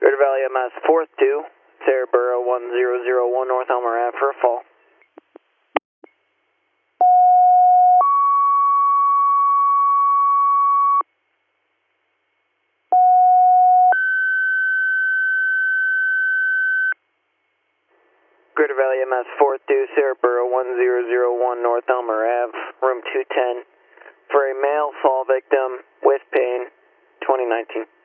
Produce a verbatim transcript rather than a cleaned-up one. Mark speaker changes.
Speaker 1: Greater Valley M S fourth two, Saraburo one zero zero one North Elmer Ave for a fall. Greater Valley M S fourth two, Saraburo one zero zero one North Elmer Ave, room two ten, for a male fall victim with pain, twenty nineteen.